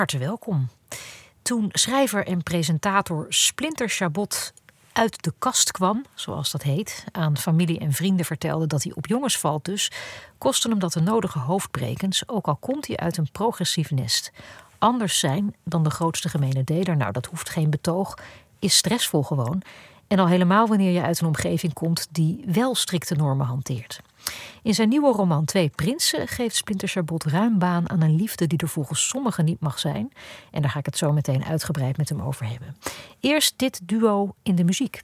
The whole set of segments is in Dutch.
Hartelijk welkom. Toen schrijver en presentator Splinter Chabot uit de kast kwam, zoals dat heet, aan familie en vrienden vertelde dat hij op jongens valt dus, kostte hem dat de nodige hoofdbrekens, ook al komt hij uit een progressief nest. Anders zijn dan de grootste gemene deler, nou dat hoeft geen betoog, is stressvol gewoon. En al helemaal wanneer je uit een omgeving komt die wel strikte normen hanteert. In zijn nieuwe roman Twee Prinsen geeft Splinter Chabot ruim baan aan een liefde die er volgens sommigen niet mag zijn. En daar ga ik het zo meteen uitgebreid met hem over hebben. Eerst dit duo in de muziek.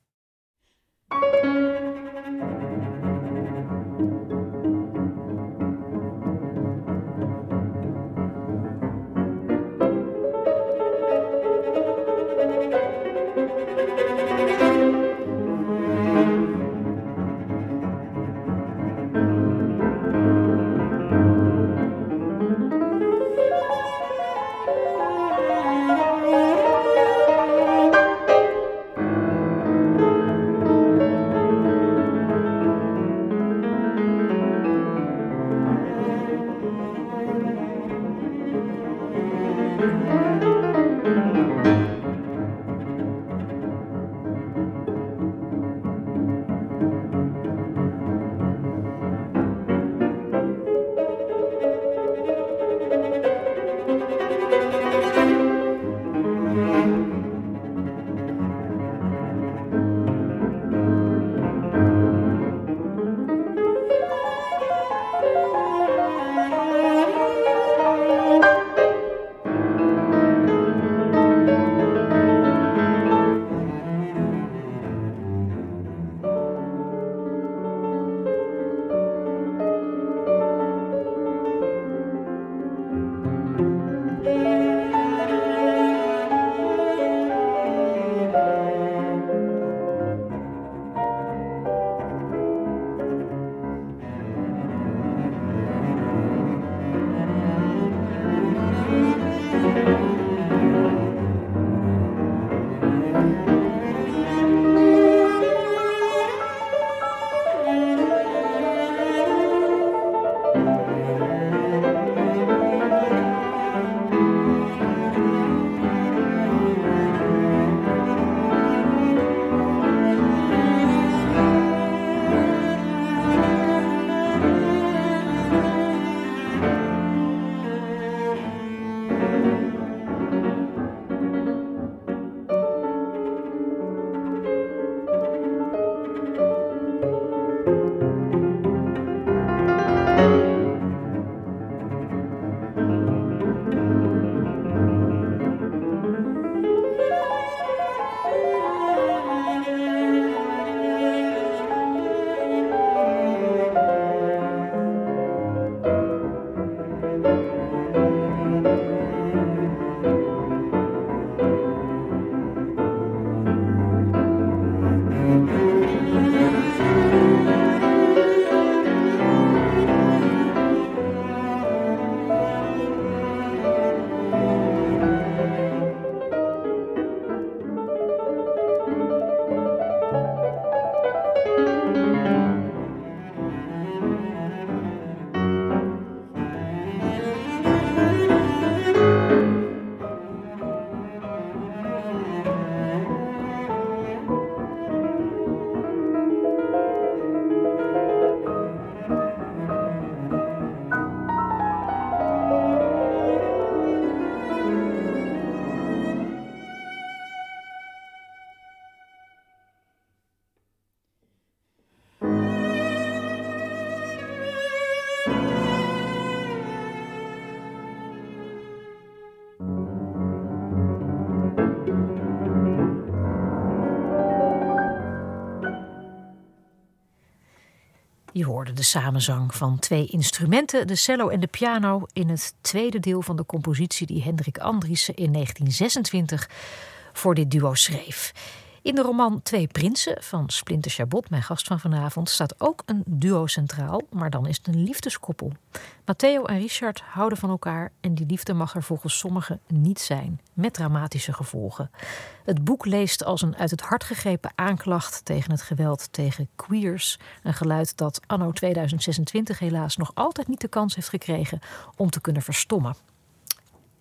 Je hoorde de samenzang van twee instrumenten, de cello en de piano, in het tweede deel van de compositie die Hendrik Andriessen in 1926 voor dit duo schreef. In de roman Twee Prinsen van Splinter Chabot, mijn gast van vanavond, staat ook een duo centraal, maar dan is het een liefdeskoppel. Matteo en Richard houden van elkaar en die liefde mag er volgens sommigen niet zijn, met dramatische gevolgen. Het boek leest als een uit het hart gegrepen aanklacht tegen het geweld tegen queers. Een geluid dat anno 2026 helaas nog altijd niet de kans heeft gekregen om te kunnen verstommen.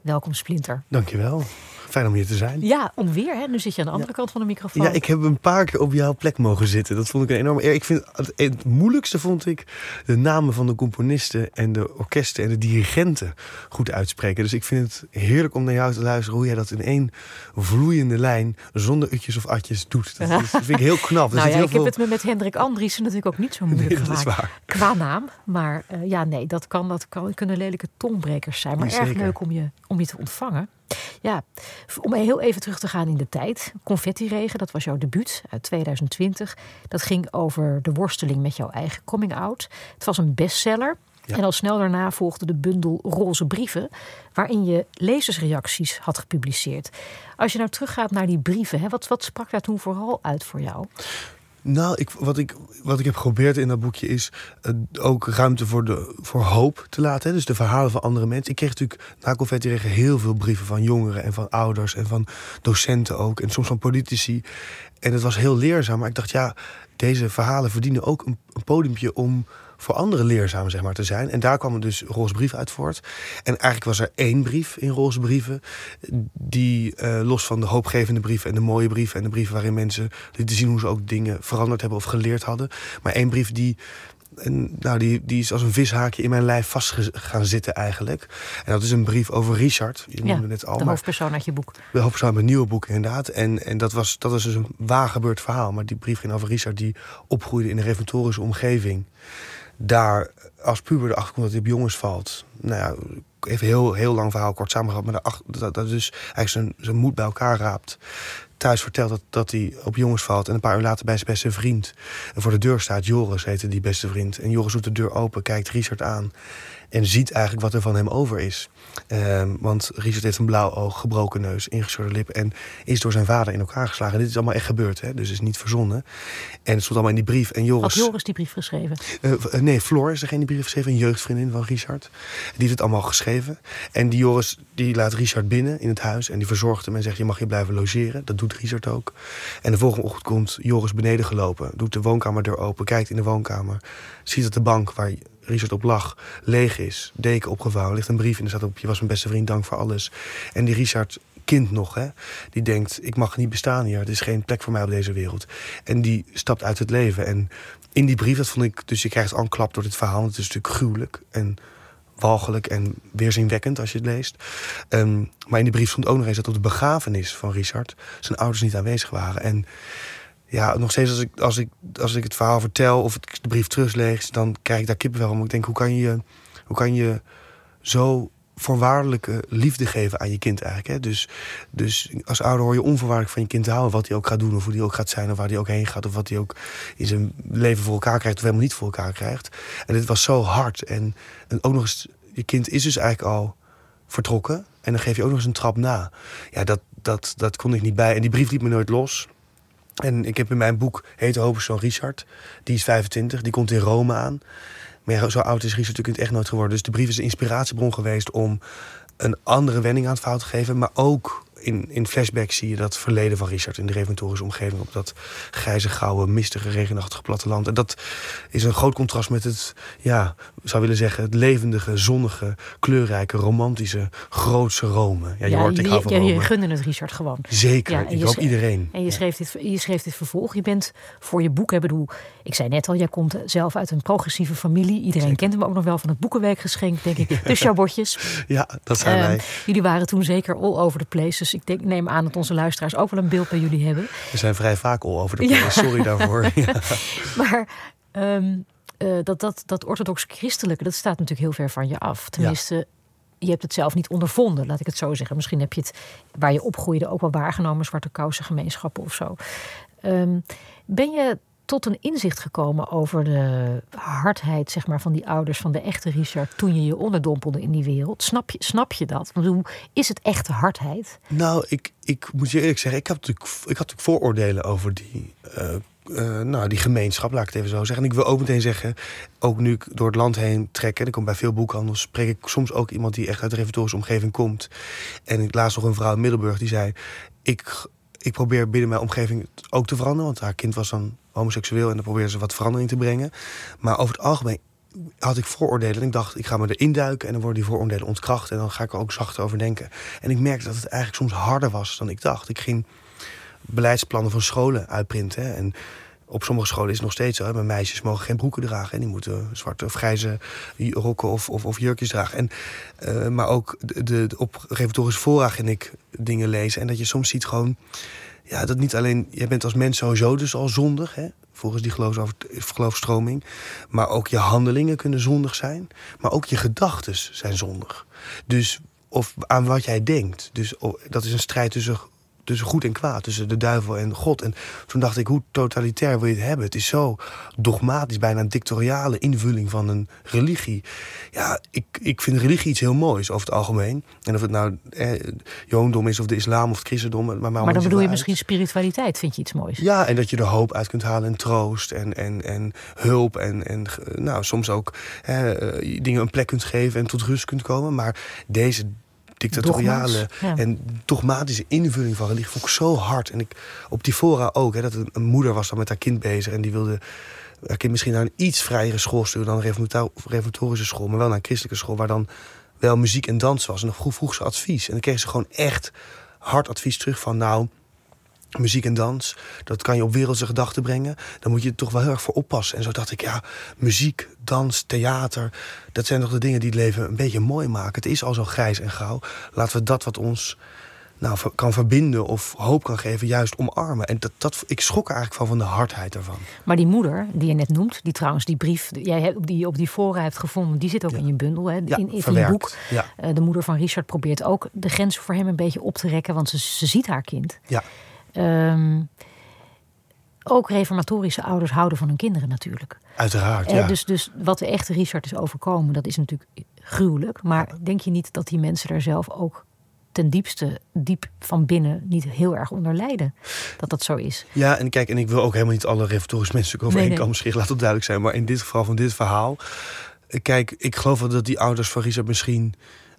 Welkom, Splinter. Dankjewel. Fijn om hier te zijn. Ja, onweer, hè? Nu zit je aan de andere kant van de microfoon. Ja, ik heb een paar keer op jouw plek mogen zitten. Dat vond ik een enorme eer. Ik vind het moeilijkste vond ik de namen van de componisten en de orkesten en de dirigenten goed uitspreken. Dus ik vind het heerlijk om naar jou te luisteren hoe jij dat in één vloeiende lijn zonder utjes of atjes doet. Dat vind ik heel knap. Nou ja, ik heb het me met Hendrik Andriessen natuurlijk ook niet zo moeilijk gemaakt. Dat is waar. Qua naam. Maar dat kunnen lelijke tongbrekers zijn. Maar erg leuk om je te ontvangen. Ja, om heel even terug te gaan in de tijd. Confettiregen, dat was jouw debuut uit 2020. Dat ging over de worsteling met jouw eigen coming-out. Het was een bestseller. Ja. En al snel daarna volgde de bundel Roze Brieven, waarin je lezersreacties had gepubliceerd. Als je nou teruggaat naar die brieven, hè, wat sprak daar toen vooral uit voor jou? Nou, wat ik heb geprobeerd in dat boekje is ook ruimte voor hoop te laten. Hè? Dus de verhalen van andere mensen. Ik kreeg natuurlijk na Confettiregen heel veel brieven van jongeren en van ouders en van docenten ook. En soms van politici. En het was heel leerzaam. Maar ik dacht, ja, deze verhalen verdienen ook een podiumpje om voor anderen leerzaam, zeg maar, te zijn. En daar kwam er dus Roze Brieven uit voort. En eigenlijk was er 1 brief in Roze Brieven die los van de hoopgevende brieven en de mooie brieven en de brieven waarin mensen lieten zien hoe ze ook dingen veranderd hebben of geleerd hadden. Maar 1 brief die is als een vishaakje in mijn lijf vast gaan zitten eigenlijk. En dat is een brief over Richard. Je noemde net al, de hoofdpersoon uit je boek. De hoofdpersoon uit mijn nieuwe boek, inderdaad. En dat was dus een waar gebeurd verhaal. Maar die brief ging over Richard die opgroeide in een reformatorische omgeving. Daar als puber erachter komt dat hij op jongens valt. Nou ja, even heel lang verhaal kort samengevat. Maar dat dus eigenlijk zijn moed bij elkaar raapt. Thuis vertelt dat hij op jongens valt. En een paar uur later bij zijn beste vriend. En voor de deur staat Joris, heette die beste vriend. En Joris doet de deur open, kijkt Richard aan. En ziet eigenlijk wat er van hem over is. Want Richard heeft een blauw oog, gebroken neus, ingescheurde lip. En is door zijn vader in elkaar geslagen. En dit is allemaal echt gebeurd, hè? Dus het is niet verzonnen. En het stond allemaal in die brief. En Joris, had Joris die brief geschreven? Nee, Floor is degene die brief geschreven. Een jeugdvriendin van Richard. Die heeft het allemaal geschreven. En die Joris die laat Richard binnen in het huis. En die verzorgt hem en zegt, je mag hier blijven logeren. Dat doet Richard ook. En de volgende ochtend komt Joris beneden gelopen. Doet de woonkamerdeur open. Kijkt in de woonkamer. Ziet dat de bank waar Richard op lag leeg is. Deken opgevouwen. Ligt een brief en er staat op, je was mijn beste vriend, dank voor alles. En die Richard, kind nog, hè, die denkt, ik mag niet bestaan hier. Er is geen plek voor mij op deze wereld. En die stapt uit het leven. En in die brief, dat vond ik, dus je krijgt al een klap door dit verhaal. Het is natuurlijk gruwelijk en walgelijk en weerzinwekkend als je het leest. Maar in die brief stond ook nog eens dat op de begrafenis van Richard zijn ouders niet aanwezig waren. En ja, nog steeds als ik het verhaal vertel of ik de brief teruglees, dan krijg ik daar kippenvel om. Ik denk, hoe kan je zo voorwaardelijke liefde geven aan je kind eigenlijk? Hè? Dus als ouder hoor je onvoorwaardelijk van je kind te houden, wat hij ook gaat doen of hoe hij ook gaat zijn of waar hij ook heen gaat of wat hij ook in zijn leven voor elkaar krijgt of helemaal niet voor elkaar krijgt. En dit was zo hard. En ook nog eens, je kind is dus eigenlijk al vertrokken en dan geef je ook nog eens een trap na. Ja, dat kon ik niet bij. En die brief liet me nooit los. En ik heb in mijn boek heet de hoofdpersoon Richard. Die is 25, die komt in Rome aan. Maar ja, zo oud is Richard natuurlijk in het echt nooit geworden. Dus de brief is een inspiratiebron geweest om een andere wending aan het verhaal te geven. Maar ook in flashbacks zie je dat verleden van Richard in de reformatorische omgeving op dat grijze, gouden, mistige, regenachtige platteland. En dat is een groot contrast met het, ja, zou willen zeggen, het levendige, zonnige, kleurrijke, romantische, grootse Rome. Ja, je hoort, ik hou van Rome. Je gunde het Richard gewoon. Zeker, ja, ik hoop iedereen. En je schreef dit vervolg. Je bent voor je boek, ik zei net al, jij komt zelf uit een progressieve familie. Iedereen Zeker. Kent hem ook nog wel van het Boekenweekgeschenk, denk ik. De Chabotjes. Ja, dat zijn wij. Jullie waren toen zeker all over the place. Dus ik neem aan dat onze luisteraars ook wel een beeld bij jullie hebben. We zijn vrij vaak all over the place, sorry daarvoor. Ja. Maar dat orthodox-christelijke, dat staat natuurlijk heel ver van je af. Tenminste, je hebt het zelf niet ondervonden, laat ik het zo zeggen. Misschien heb je het, waar je opgroeide, ook wel waargenomen, zwarte kousen gemeenschappen of zo. Ben je tot een inzicht gekomen over de hardheid, zeg maar, van die ouders van de echte Richard toen je je onderdompelde in die wereld? Snap je dat? Want hoe is het echte hardheid? Nou, ik moet je eerlijk zeggen, ik had natuurlijk vooroordelen over die gemeenschap, laat ik het even zo zeggen. En ik wil ook meteen zeggen, ook nu ik door het land heen trek, en ik kom bij veel boekhandels, spreek ik soms ook iemand die echt uit de reformatorische omgeving komt. En ik laatst nog een vrouw in Middelburg die zei, ik probeer binnen mijn omgeving ook te veranderen, want haar kind was dan homoseksueel en dan probeerde ze wat verandering te brengen. Maar over het algemeen had ik vooroordelen. En ik dacht, ik ga me erin duiken en dan worden die vooroordelen ontkracht. En dan ga ik er ook zachter over denken. En ik merkte dat het eigenlijk soms harder was dan ik dacht. Ik ging beleidsplannen van scholen uitprinten. Hè. En op sommige scholen is het nog steeds zo. Hè. Mijn meisjes mogen geen broeken dragen. En die moeten zwarte of grijze rokken of jurkjes dragen. Maar ook op reformatorische fora ging ik dingen lezen. En dat je soms ziet gewoon... Ja, dat niet alleen... Je bent als mens sowieso dus al zondig, hè, volgens die geloofsstroming. Maar ook je handelingen kunnen zondig zijn. Maar ook je gedachten zijn zondig. Dus of aan wat jij denkt. Dus dat is een strijd tussen goed en kwaad. Tussen de duivel en God. En toen dacht ik, hoe totalitair wil je het hebben? Het is zo dogmatisch, bijna een dictatoriale invulling van een religie. Ja, ik vind religie iets heel moois over het algemeen. En of het nou jodendom is of de islam of het christendom. Maar dan bedoel je misschien spiritualiteit, vind je iets moois? Ja, en dat je er hoop uit kunt halen en troost en hulp. En nou, soms ook dingen een plek kunt geven en tot rust kunt komen. Maar deze dictatoriale en dogmatische invulling van religie vond ik zo hard. En op die fora ook, hè, dat een moeder was dan met haar kind bezig en die wilde haar kind misschien naar een iets vrijere school sturen dan een reformatorische school, maar wel naar een christelijke school waar dan wel muziek en dans was. En dan vroeg ze advies. En dan kreeg ze gewoon echt hard advies terug van, nou, muziek en dans, dat kan je op wereldse gedachten brengen. Dan moet je er toch wel heel erg voor oppassen. En zo dacht ik, ja, muziek, dans, theater, dat zijn toch de dingen die het leven een beetje mooi maken. Het is al zo grijs en grauw. Laten we dat wat ons kan verbinden of hoop kan geven, juist omarmen. En ik schrok er eigenlijk van de hardheid daarvan. Maar die moeder, die je net noemt, die trouwens die brief jij op die fora hebt gevonden, die zit ook in je bundel, hè? In je boek. Ja. De moeder van Richard probeert ook de grenzen voor hem een beetje op te rekken, want ze ziet haar kind. Ja. Ook reformatorische ouders houden van hun kinderen natuurlijk. Uiteraard, ja. Dus wat de echte Richard is overkomen, dat is natuurlijk gruwelijk. Maar denk je niet dat die mensen daar zelf ook ten diepste, diep van binnen, niet heel erg onder lijden? Dat zo is. Ja, en kijk, en ik wil ook helemaal niet alle reformatorische mensen over één kam scheren, laat het duidelijk zijn. Maar in dit geval van dit verhaal, kijk, ik geloof wel dat die ouders van Richard misschien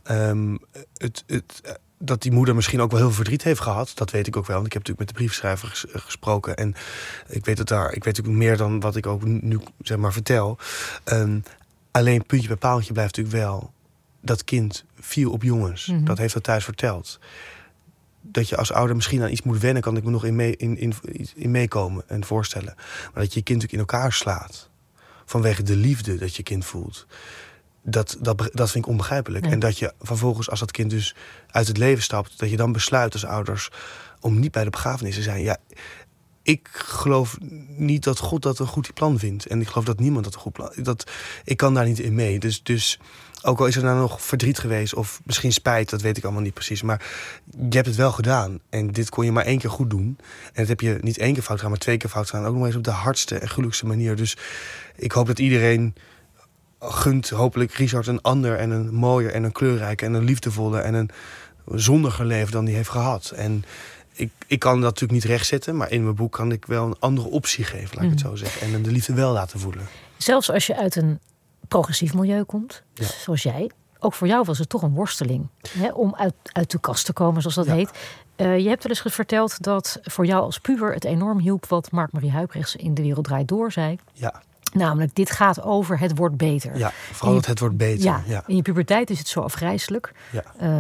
dat die moeder misschien ook wel heel veel verdriet heeft gehad. Dat weet ik ook wel. Want ik heb natuurlijk met de briefschrijver gesproken. En ik weet natuurlijk meer dan wat ik ook nu zeg maar vertel. Alleen puntje bij paaltje blijft natuurlijk wel. Dat kind viel op jongens. Mm-hmm. Dat heeft hij thuis verteld. Dat je als ouder misschien aan iets moet wennen, kan ik me nog in meekomen en voorstellen. Maar dat je kind natuurlijk in elkaar slaat. Vanwege de liefde dat je kind voelt. Dat vind ik onbegrijpelijk. Ja. En dat je vervolgens, als dat kind dus uit het leven stapt, dat je dan besluit als ouders om niet bij de begrafenis te zijn. Ja, ik geloof niet dat God dat een goed plan vindt. En ik geloof dat niemand dat een goed plan... Ik kan daar niet in mee. Dus ook al is er nou nog verdriet geweest of misschien spijt, dat weet ik allemaal niet precies. Maar je hebt het wel gedaan. En dit kon je maar 1 keer goed doen. En dat heb je niet 1 keer fout gedaan, maar 2 keer fout gedaan. Ook nog eens op de hardste en gelukkigste manier. Dus ik hoop dat iedereen gunt hopelijk Richard een ander en een mooier en een kleurrijker en een liefdevolle en een zondiger leven dan die heeft gehad. En ik kan dat natuurlijk niet rechtzetten, maar in mijn boek kan ik wel een andere optie geven, laat ik het zo zeggen. En de liefde wel laten voelen. Zelfs als je uit een progressief milieu komt, zoals jij, ook voor jou was het toch een worsteling, hè, om uit de kast te komen, zoals dat heet. Je hebt wel eens verteld dat voor jou als puber het enorm hielp wat Mark-Marie Huibrechts in De Wereld Draait Door zei. Ja. Namelijk, dit gaat over het wordt beter. Ja, vooral het wordt beter. Ja. In je puberteit is het zo afgrijselijk. Ja.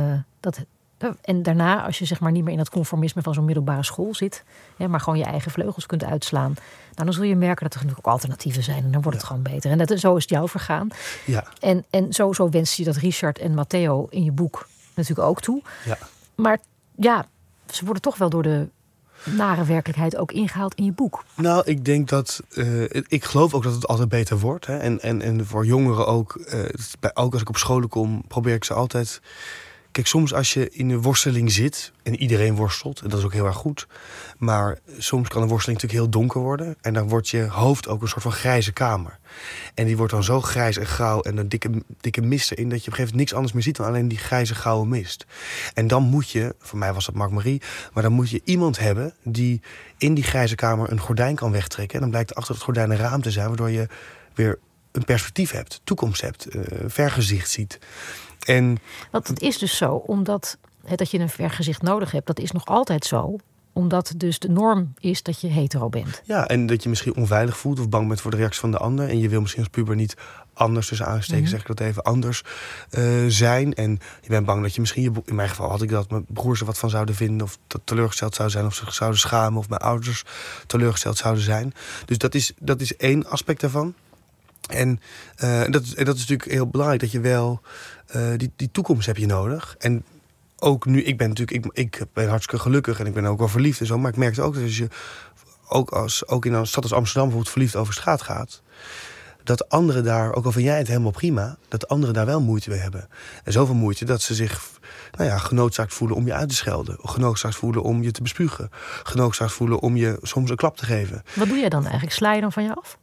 En daarna, als je zeg maar niet meer in dat conformisme van zo'n middelbare school zit, maar gewoon je eigen vleugels kunt uitslaan, dan zul je merken dat er natuurlijk ook alternatieven zijn. En dan wordt het gewoon beter. En zo is het jou vergaan. Ja. En zo wens je dat Richard en Matteo in je boek natuurlijk ook toe. Ja. Maar ja, ze worden toch wel door de nare werkelijkheid ook ingehaald in je boek. Nou, ik denk dat ik geloof ook dat het altijd beter wordt. Hè? En voor jongeren ook. Ook als ik op scholen kom, probeer ik ze altijd. Kijk, soms als je in een worsteling zit, en iedereen worstelt, en dat is ook heel erg goed, maar soms kan een worsteling natuurlijk heel donker worden, en dan wordt je hoofd ook een soort van grijze kamer. En die wordt dan zo grijs en grauw en een dikke mist erin, dat je op een gegeven moment niks anders meer ziet dan alleen die grijze grauwe mist. En dan moet je, voor mij was dat Mark-Marie, maar dan moet je iemand hebben die in die grijze kamer een gordijn kan wegtrekken. En dan blijkt achter het gordijn een raam te zijn, waardoor je weer een perspectief hebt, toekomst hebt, vergezicht ziet. Want het is dus zo, omdat dat je een vergezicht nodig hebt, dat is nog altijd zo. Omdat dus de norm is dat je hetero bent. Ja, en dat je misschien onveilig voelt of bang bent voor de reactie van de ander. En je wil misschien als puber niet anders, tussen aanstekens zeg ik dat even, anders zijn. En je bent bang dat je misschien, in mijn geval had ik dat, mijn broers er wat van zouden vinden. Of dat teleurgesteld zou zijn, of zich zouden schamen. Of mijn ouders teleurgesteld zouden zijn. Dus dat is één aspect daarvan. En dat is natuurlijk heel belangrijk dat je wel die toekomst heb je nodig. En ook nu, ik ben hartstikke gelukkig en ik ben ook wel verliefd en zo. Maar ik merkte ook dat als je ook in een stad als Amsterdam bijvoorbeeld verliefd over straat gaat, dat anderen daar, ook al vind jij het helemaal prima, dat anderen daar wel moeite mee hebben. En zoveel moeite dat ze zich genoodzaakt voelen om je uit te schelden. Of genoodzaakt voelen om je te bespugen. Genoodzaakt voelen om je soms een klap te geven. Wat doe jij dan eigenlijk? Sla je dan van je af?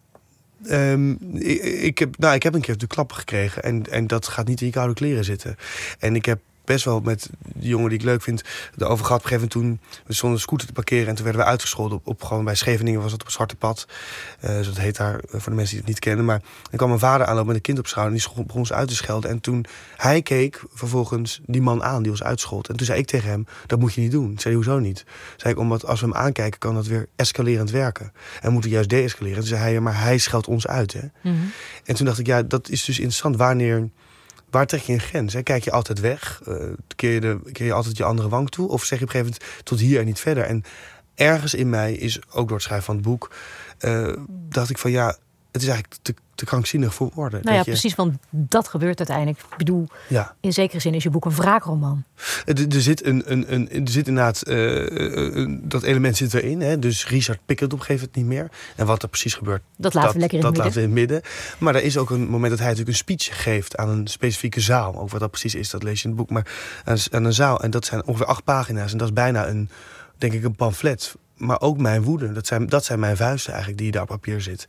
Ik heb een keer de klappen gekregen. En dat gaat niet in je koude kleren zitten. En ik heb best wel met de jongen die ik leuk vind erover gehad. Op een gegeven moment toen we stonden een scooter te parkeren en toen werden we uitgescholden op gewoon bij Scheveningen was dat op het Zwarte Pad. Zo dat heet daar voor de mensen die het niet kennen. Maar dan kwam mijn vader aanlopen met een kind op schouder en die begon ze uit te schelden. En toen hij keek vervolgens die man aan die was uitgescholden. En toen zei ik tegen hem, dat moet je niet doen. Zei hij, hoezo niet? Zei ik, omdat als we hem aankijken kan dat weer escalerend werken. En we moeten juist deescaleren. Toen zei hij, maar hij scheldt ons uit. Hè? Mm-hmm. En toen dacht ik, ja, dat is dus interessant. Waar trek je een grens? Hè? Kijk je altijd weg? Keer je altijd je andere wang toe? Of zeg je op een gegeven moment tot hier en niet verder? En ergens in mij is, ook door het schrijven van het boek, dacht ik van ja, het is eigenlijk te krankzinnig voor woorden. Nou ja, precies, want dat gebeurt uiteindelijk. Ik bedoel, in zekere zin is je boek een wraakroman. Er zit inderdaad, dat element zit erin. Hè? Dus Richard pikt het op een gegeven moment niet meer. En wat er precies gebeurt, dat laten we lekker in het midden. Maar er is ook een moment dat hij natuurlijk een speech geeft aan een specifieke zaal. Ook wat dat precies is, dat lees je in het boek. Maar aan een zaal, en dat zijn ongeveer 8 pagina's. En dat is bijna een pamflet. Maar ook mijn woede. Dat zijn mijn vuisten eigenlijk die daar op papier zit.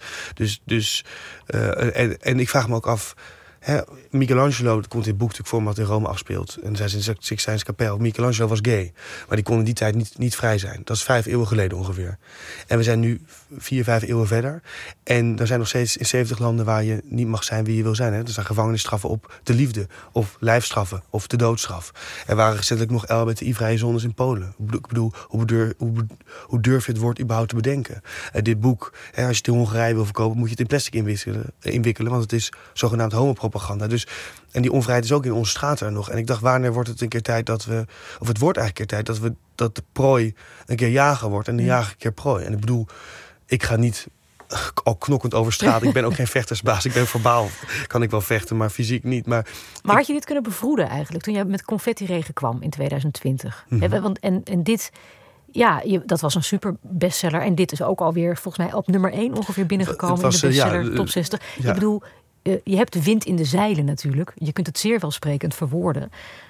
En ik vraag me ook af. Michelangelo, dat komt in het boek natuurlijk voor omdat in Rome afspeelt. En zij zijn Sixtijnse kapel. Michelangelo was gay. Maar die kon in die tijd niet vrij zijn. Dat is 5 eeuwen geleden ongeveer. En we zijn nu 4, 5 eeuwen verder. En er zijn nog steeds in 70 landen waar je niet mag zijn wie je wil zijn. Hè? Er zijn gevangenisstraffen op de liefde. Of lijfstraffen. Of de doodstraf. Er waren recentelijk nog LHBTI-vrije zones in Polen. Ik bedoel, hoe durf je het woord überhaupt te bedenken? Dit boek, als je het in Hongarije wil verkopen, moet je het in plastic inwikkelen. Want het is zogenaamd homopropaganda. Dus, en die onvrijheid is ook in onze straten er nog. En ik dacht, wanneer wordt het een keer tijd dat we, of het wordt eigenlijk een keer tijd dat de prooi een keer jager wordt en de jager een keer prooi. En ik bedoel, ik ga niet al knokkend over straat. Ik ben ook geen vechtersbaas. Ik ben verbaal, kan ik wel vechten, maar fysiek niet. Maar had je dit kunnen bevroeden eigenlijk toen je met Confetti-regen kwam in 2020? Mm-hmm. En dit, ja, dat was een super bestseller. En dit is ook alweer volgens mij op nummer 1 ongeveer binnengekomen in de bestseller top 60. Ja. Ik bedoel, je hebt de wind in de zeilen natuurlijk. Je kunt het zeer welsprekend verwoorden.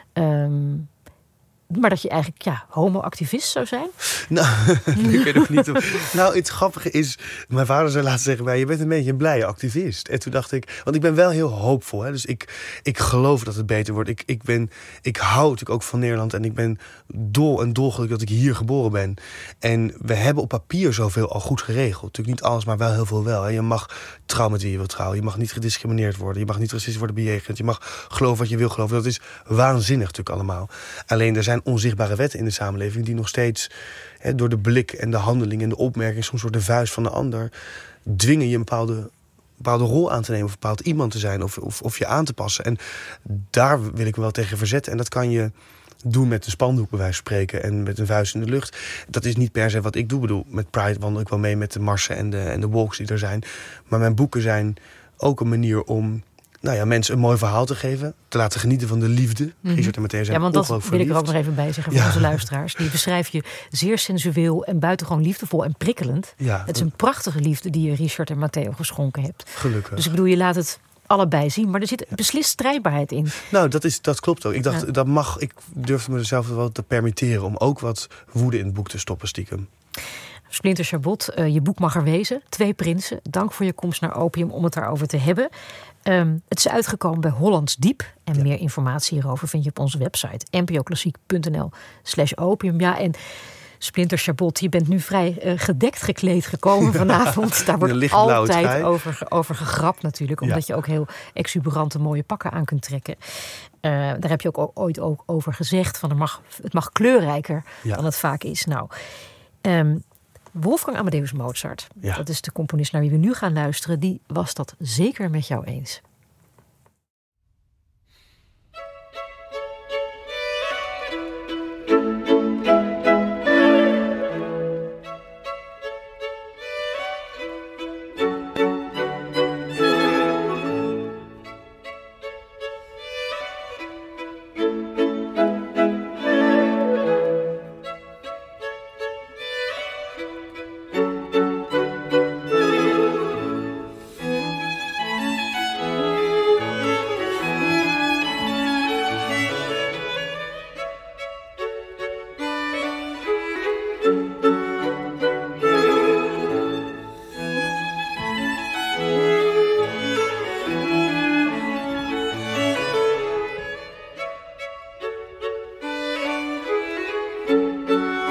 Maar dat je eigenlijk homo-activist zou zijn? Nou, ik weet ook niet. Nou, het grappige is, mijn vader zei laatst tegen mij, je bent een beetje een blije activist. En toen dacht ik, want ik ben wel heel hoopvol. Hè? Dus ik geloof dat het beter wordt. Ik hou natuurlijk ook van Nederland en ik ben dolgelukkig dat ik hier geboren ben. En we hebben op papier zoveel al goed geregeld. Natuurlijk niet alles, maar wel heel veel wel. Hè? Je mag trouwen met wie je wilt trouwen. Je mag niet gediscrimineerd worden. Je mag niet racistisch worden bejegend. Je mag geloven wat je wil geloven. Dat is waanzinnig natuurlijk allemaal. Alleen er zijn onzichtbare wetten in de samenleving die nog steeds door de blik en de handeling en de opmerking, soms door de vuist van de ander, dwingen je een bepaalde rol aan te nemen of een bepaald iemand te zijn of je aan te passen. En daar wil ik me wel tegen verzetten. En dat kan je doen met een spandoek bij wijze van spreken en met een vuist in de lucht. Dat is niet per se wat ik doe. Ik bedoel, met Pride wandel ik wel mee met de marsen en de walks die er zijn. Maar mijn boeken zijn ook een manier om mensen een mooi verhaal te geven. Te laten genieten van de liefde. Mm-hmm. Richard en Matthäus zijn want dat wil ik er ook nog even bij zeggen voor onze luisteraars. Die beschrijf je zeer sensueel en buitengewoon liefdevol en prikkelend. Ja, het is een prachtige liefde die je Richard en Matteo geschonken hebt. Gelukkig. Dus ik bedoel, je laat het allebei zien. Maar er zit beslist strijdbaarheid in. Nou, dat klopt ook. Ik dacht, dat mag. Ik durfde mezelf wel te permitteren om ook wat woede in het boek te stoppen stiekem. Splinter Chabot, je boek mag er wezen. 2 prinsen. Dank voor je komst naar Opium om het daarover te hebben. Het is uitgekomen bij Hollands Diep. En meer informatie hierover vind je op onze website npoklassiek.nl/opium. Ja, en Splinter Chabot, je bent nu vrij gedekt gekleed gekomen vanavond. Daar wordt altijd over gegrapt natuurlijk. Omdat je ook heel exuberante mooie pakken aan kunt trekken. Daar heb je ook ooit over gezegd. Het mag kleurrijker dan het vaak is. Nou, Wolfgang Amadeus Mozart, Ja. dat is de componist naar wie we nu gaan luisteren, die was dat zeker met jou eens.